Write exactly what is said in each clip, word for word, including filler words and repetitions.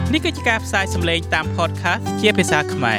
នេះគឺជាការផ្សាយសម្លេងតាម podcast ជាភាសាខ្មែរ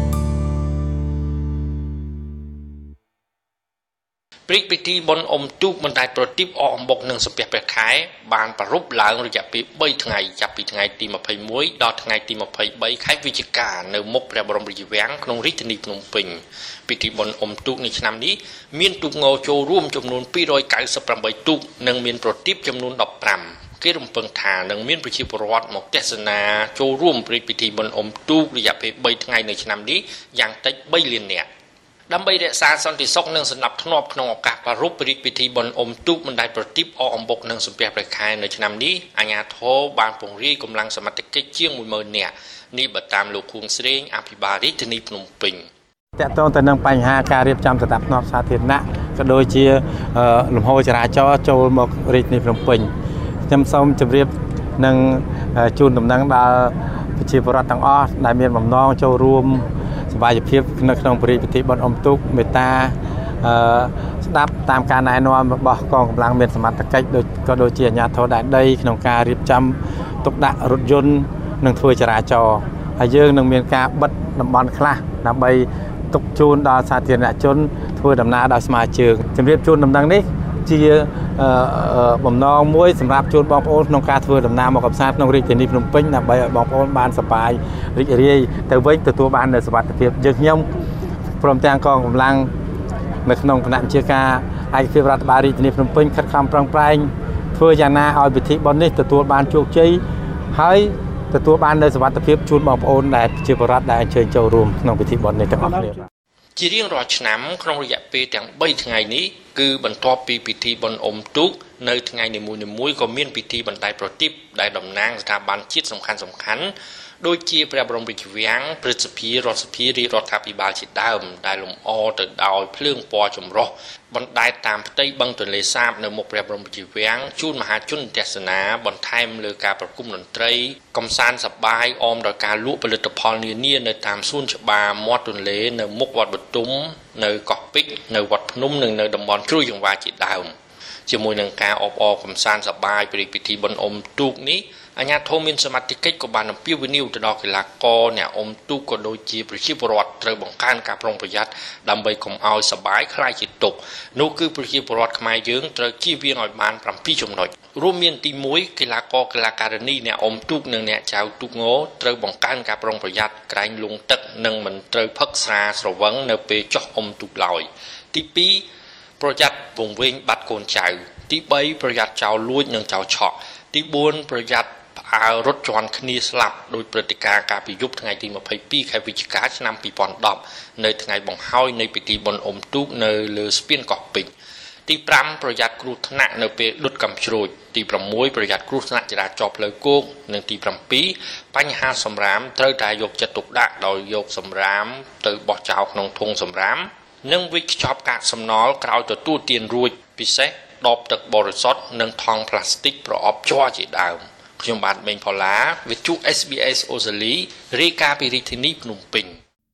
ព្រឹត្តិពិធីបុណ្យអុំទូកបណ្ដែតប្រទីបអកអំបុកនិងសំពះព្រះខែបានប្រារព្ធឡើងរយៈពេលបីថ្ងៃចាប់ពីថ្ងៃទីម្ភៃមួយដល់ថ្ងៃទីម្ភៃបីខែវិច្ឆិកានៅមុខព្រះបរមរាជវាំងក្នុងរាជធានីភ្នំពេញពិធីបុណ្យអុំទូកនៅឆ្នាំនេះមានទូកងចូលរួមចំនួនពីររយកៅសិបប្រាំបីទូកនិងមានប្រទីបចំនួនដប់ប្រាំគេរំពឹងថានឹងមានប្រជាពលរដ្ឋមកទស្សនាចូលរួមព្រឹត្តិពិធីបុណ្យអុំទូករយៈពេលបីថ្ងៃនៅឆ្នាំនេះយ៉ាងតិចបីលាននាក់ដើម្បីរក្សាសន្តិសុខនិងសណ្ដាប់ធ្នាប់ក្នុងឱកាសប្រារព្ធព្រឹត្តិពិធីបុណ្យអុំទូកបណ្ដែតប្រទីបអកអំបុកនិងសំពះព្រះខែនៅឆ្នាំនេះអាជ្ញាធរបានពង្រាយកម្លាំងសមត្ថកិច្ចជាងមួយម៉ឺននាក់នេះបើតាមលោកខួងស្រេងអភិបាលរាជធានីភ្នំពេញតកតងទៅនឹងបញ្ហាការរៀបចំសណ្ដាប់ធ្នាប់សាធារណៈក៏ដូចជាលំហូរចរាចរណ៍ចូលមករាជធានីភ្នំពេញខ្ញុំសូមជម្រាបនិងជូនដំណឹងដល់ប្រជាពលរដ្ឋទាំងអស់ដែលមានបំណងចូលរួមសមាជិកភាពនៅក្នុងពិធីបុណ្យអុំទូកមេត្តាស្ដាប់តាមការណែនាំរបស់កងកម្លាំងមានសមត្ថកិច្ចដូចក៏ដូចជាអាជ្ញាធរដែនដីក្នុងការរៀបចំទុកដាក់រថយន្តនិងធ្វើចរាចរណ៍ហើយយើងនឹងមានការបិទតំបន់ខ្លះដើម្បីទុកជូនដល់សាធារណជនធ្វើដំណើរដោយស្មើជើងជម្រាបជូនដំណឹងនេះជាបំណងមួយសម្រាប់ជូនបងប្អូនក្នុងការធ្វើដំណើរមកកំសាន្តក្នុងរាជធានីភ្នំពេញដើម្បីឲ្យបងប្អូនបានសប្បាយរីករាយទៅវិញទទួលបាននូវសុវត្ថិភាពយើងខ្ញុំព្រមទាំងកងកម្លាំងនៅក្នុងគណៈបញ្ជាការឯកភាពរដ្ឋបាលរាជធានីភ្នំពេញខិតខំប្រឹងប្រែងធ្វើយ៉ាងណាឲ្យពិធីបុណ្យនេះទទួលបានជោគជ័យហើយទទួលបាននូវសុវត្ថិភាពជូនបងប្អូនដែលជាបរិវត្តដែលអញ្ជើញចូលរួមក្នុងពិធីបុណ្យនេះទាំងអស់គ្នាជារៀងរាល់ឆ្នាំក្នុងរយៈពេលទាំងបីថ្ងៃនេះគឺបន្ទាប់ពីពិធីបុណ្យអុំទូកនៅថ្ងៃនីមួយៗក៏មានពិធីបណ្ដែតប្រទីបដែលតំណាងស្ថាប័នជាតិសំខាន់សំខាន់ដូចជាព្រះបរមរាជវាំងព្រឹទ្ធសភារដ្ឋសភារាជរដ្ឋាភិបាលជាដើមដែលលម្អទៅដោយភ្លើងពណ៌ចម្រុះបណ្ដែតតាមផ្ទៃបឹងទន្លេសាបនៅមុខព្រះបរមរាជវាំងជូនមហាជនទស្សនាបន្ថែមលើការប្រគំតន្ត្រីកំសាន្តសប្បាយអមដោយការលក់ផលិតផលនានានៅតាមសួនច្បារមាត់ទន្លេនៅមុខវត្តបទុមនៅកោះពេជ្រនៅវត្តភ្នំនិងនៅតំបន់ជ្រោយចង្វារជាដើមជាមួយនឹងការអបអរកំសាន្តសប្បាយព្រឹត្តិពិធីបុណ្យអុំទូកនេះអាជ្ញាធរមានសមត្ថកិច្ចក៏បានអំពាវនាវទៅដល់កីឡាករអ្នកអុំទូកក៏ដូចជាប្រជាពលរដ្ឋត្រូវបង្កើនការប្រុងប្រយ័ត្នដើម្បីកុំឲ្យសប្បាយខ្លាយជាទុក្ខនោះគឺប្រជាពលរដ្ឋខ្មែរយើងត្រូវជៀសវាងឲ្យបានប្រាំពីរចំណុចរួមមានទីមួយកីឡាករកីឡាការិនីអ្នកអុំទូកនិងអ្នកចែវទូកងត្រូវបង្កើនការប្រុងប្រយ័ត្នក្រែងលង់ទឹកនិងមិនត្រូវផឹកស្រាស្រវឹងនៅពេលចុះអុំទូកឡើយទីពីរប្រយ័ត្នវង្វេងបាត់កូនចៅទីបីប្រយ័ត្នចោលលួចនិងចោលឆក់ទីបួនប្រយ័ត្នផ្អើរត់ជាន់គ្នាស្លាប់ដោយព្រឹត្តិការណ៍ការពីយប់ថ្ងៃទីម្ភៃពីរខែវិច្ឆិកាឆ្នាំពីរពាន់ដប់នៅថ្ងៃបង្ហើយនៃពិធីបុណ្យអុំទូកនៅលើស្ពានកោះពេជ្រទីប្រាំប្រយ័ត្នគ្រោះថ្នាក់នៅពេលដុតកាំជ្រួចទីប្រាំមួយប្រយ័ត្នគ្រោះថ្នាក់ចរាចរណ៍ផ្លូវគោកនិងទីប្រាំពីរបញ្ហាសម្រាមត្រូវតែយកចិត្តទុកដាក់ដោយយកសម្រាមទៅបោះចោលក្នុងធុងសម្រាមនិងវិច្ឆខ្ចប់កាកសំណល់ក្រោយទទួលទានរួចពិសេសដបទឹកបរិសុទ្ធនិងថង់ប្លាស្ទិកប្រអប់ជ័រជាដើមខ្ញុំបាទមេងផល្លាវិទ្យុ เอส บี เอส អូស្ត្រាលីរាយការណ៍ពីរាជធានីភ្នំពេញ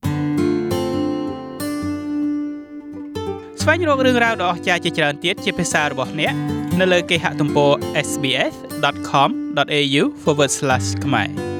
ស្វែងរករឿងរ៉ាវដ៏អស្ចារ្យជាច្រើនទៀតជាភាសារបស់អ្នកនៅលើគេហទំព័រ เอส บี เอส ដอท คอม ដอท เอ ยู forward slash ខ្មែរ